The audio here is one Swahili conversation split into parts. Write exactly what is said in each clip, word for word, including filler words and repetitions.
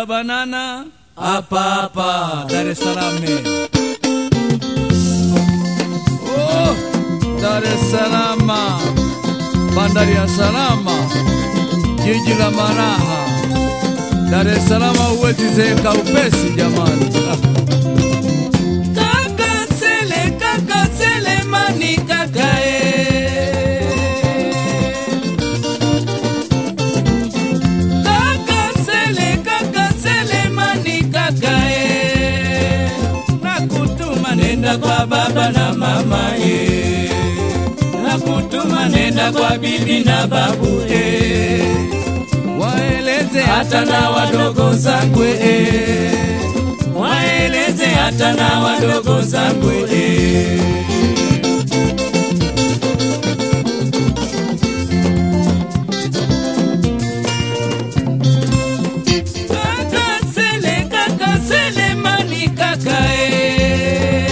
tutabanana hapa hapa Dar es Salaam. Oh, Dar es Salaam, bandari ya salama, jiji la maraha. Dar es Salaam huwezi zeka upesi jamani. Kaka sele, kaka sele mani kakae. Kaka sele, kaka sele mani kakae. Nakutuma nenda kwa baba na mama ye. Nakutuma nenda kwa bibi na babu ye. Waeleze hata na wadogo zangu eh. Waeleze hata na wadogo zangu eh. Kaka sele, kaka sele mani kaka eh.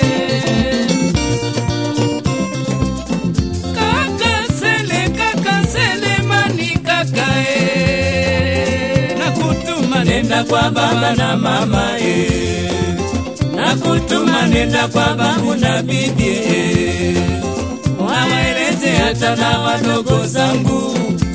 Kaka sele, kaka sele mani kaka eh. Nenda kwa baba na mama eh. Nakutuma nenda kwa babu na bibi eh. Waeleze hata na wadogo zangu.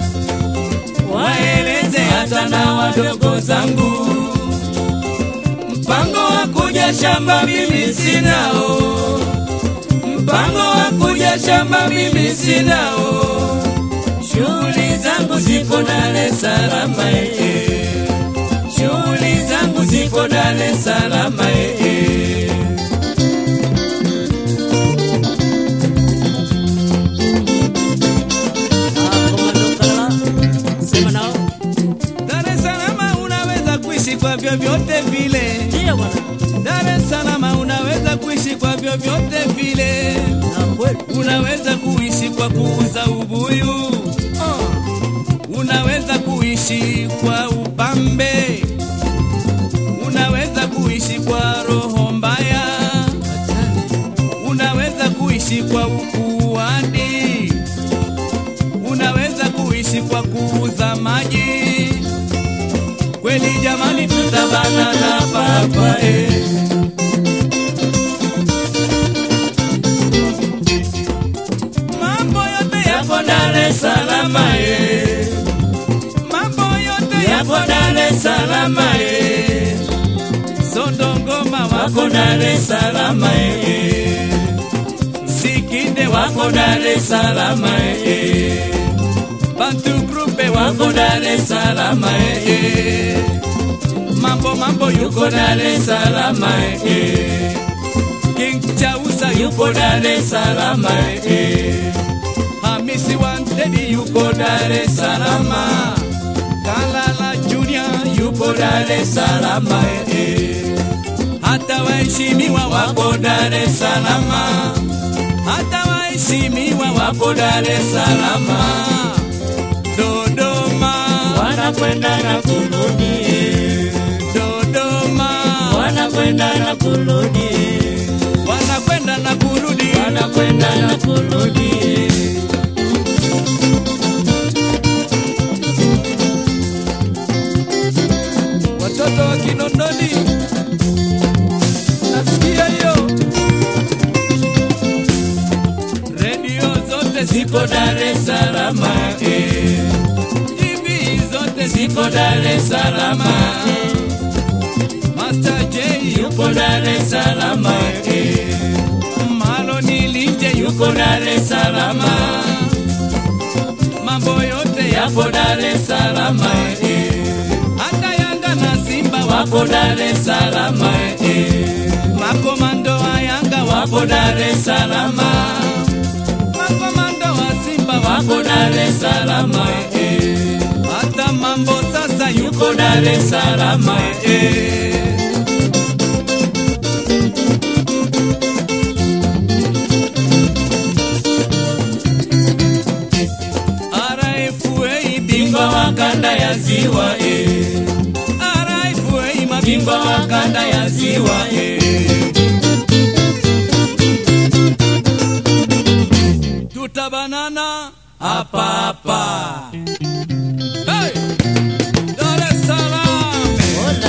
Waeleze hata na wadogo zangu. Mpango wa kuja shamba mimi sinao. Mpango wa kuja shamba mimi sinao. Shughuli zangu ziko Dar es Salaam eh. Shughuli zangu ziko Dar es Salaam eh. Dar es Salaam unaweza kuishi kwa vyovyote vile. Ndio bwana. Dar es Salaam unaweza kuishi kwa vyovyote vile. Unaweza kuishi kwa kuuza ubuyu. Oh. Unaweza kuishi kwa upambe. Unaweza kuishi kwa roho mbaya. Unaweza kuishi kwa ukuani. Unaweza kuishi kwa kuuza maji. Kweli jamani tutabanana papa eh. Mambo yote yapo Dar es Salaam eh. Mambo yote yapo Dar es Salaam eh. Sondongoma wako Dar es Salaam eh. Sikinde wako Dar es Salaam eh. Bantu Grupe wako Dar es Salaam eh. Mambo mambo yuko Dar es Salaam eh. King Chausa yuko Dar es Salaam eh. Hamisi Wantedi yuko Dar es Salaam. Kalala Junior yuko Dar es Salaam eh. Hata waheshimiwa wako Dar es Salaam. Hata waheshimiwa wako Dar es Salaam. Dodoma wanakwenda na kurudi. Dodoma wanakwenda na kurudi. Wanakwenda na kurudi. Wanakwenda na kurudi. Watoto wa Kinondoni nasikia hiyo. Radio zote ziko Dar es Salaam eh. T V zote ziko Dar es Salaam eh. Master J yuko Dar es Salaam eh. Maloni Linje yuko Dar es Salaam. Mambo yote yapo Dar es Salaam eh. Wako Dar es Salaam eh. Makomando wa Yanga wako Dar es Salaam. Makomando wa Simba wako Dar es Salaam eh. Hata mambo sasa yuko Dar es Salaam eh. R F A bingwa wa kanda ya ziwa eh. Bingwa wa kanda ya ziwa eh. Tutabanana hapa hapa. Hey! Dar es Salaam.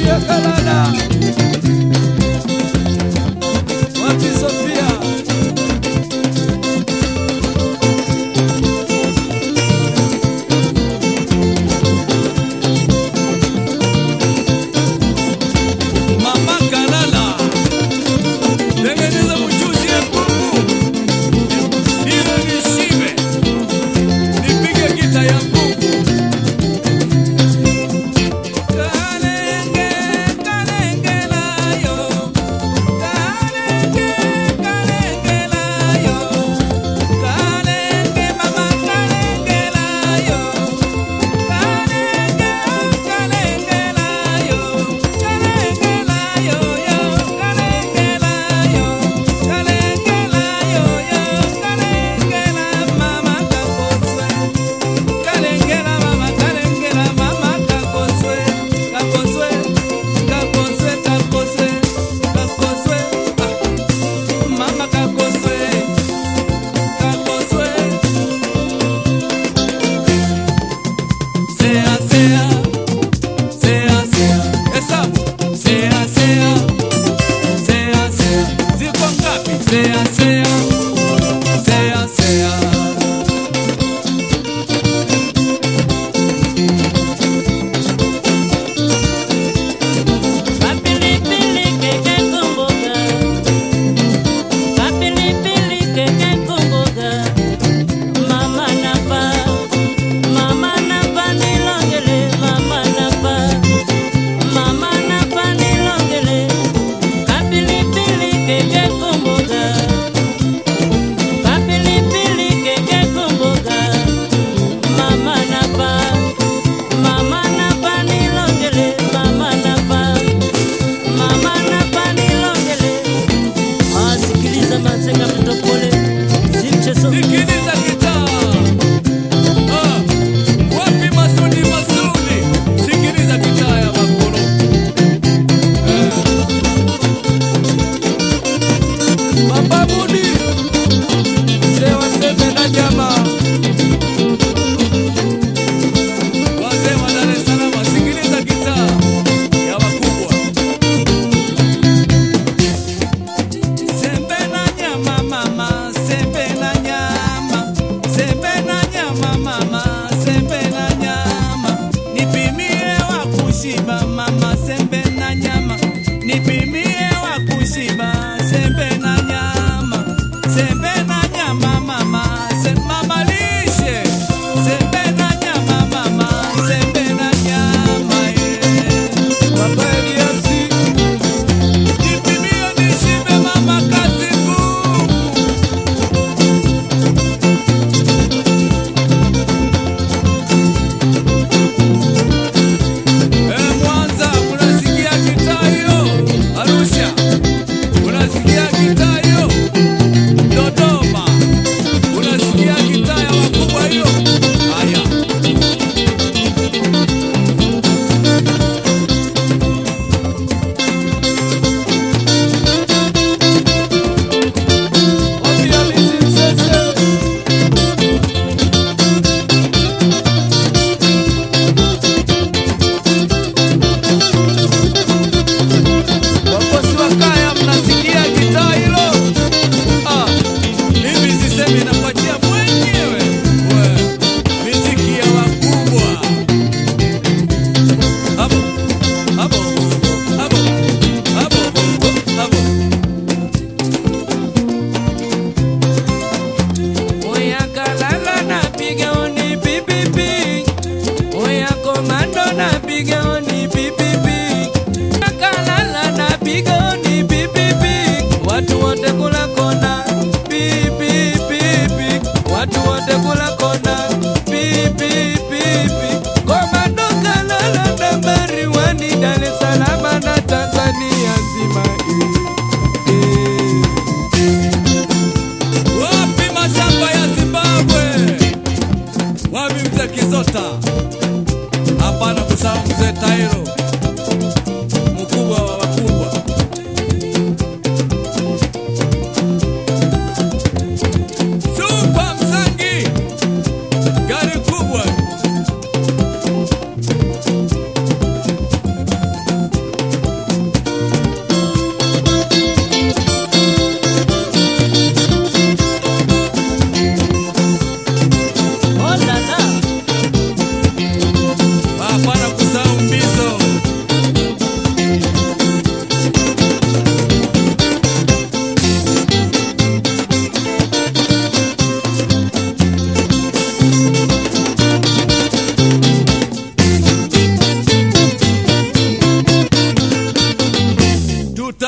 Sofia Kalada. Wapi Sofia? Mama Kalala. Tengeneza mchuzi ya kuku. Hilo ni shibe. Nipige gita ya kuku. Sea, sea, sea, sea. Papilipili keke kumboga, papilipili keke kumboga. Mama napa, mama napa nilongele, mama napa, mama napa nilongele. Papilipili keke kumboga. Papilipili keke kumboga. Mama napa, mama napa nilongele, mama napa, mama napa nilongele. Ah, sikiliza Mazenga mtoto pole, si mchezo. Sikiliza gitaa. Ah, wapi Masudi Masudi? Sikiliza gitaa ya Makolo. Eh. Baba Budi. Sewa sembe na nyama. Wazee wa Dar es Salaam, sikiliza gitaa ya wakubwa. Sembe na nyama mama, sembe na nyama, sembe na nyama mama, sembe na nyama. Nipimie wa kushiba mama, sembe na nyama. Nipimie wa kushiba, sembe na nyama, sembe na nyama mama, sembe mama lishe, sembe na nyama mama, sembe na nyama eh. Papa Eliasi, nipimie nishibe mama kazi ngumu. Eh, Mwanza, unasikia gitaa hiyo? Arusha,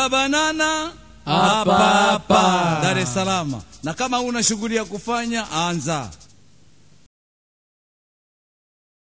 Kula banana hapa hapa Dar es Salaam. Na kama una shughuli ya kufanya anza.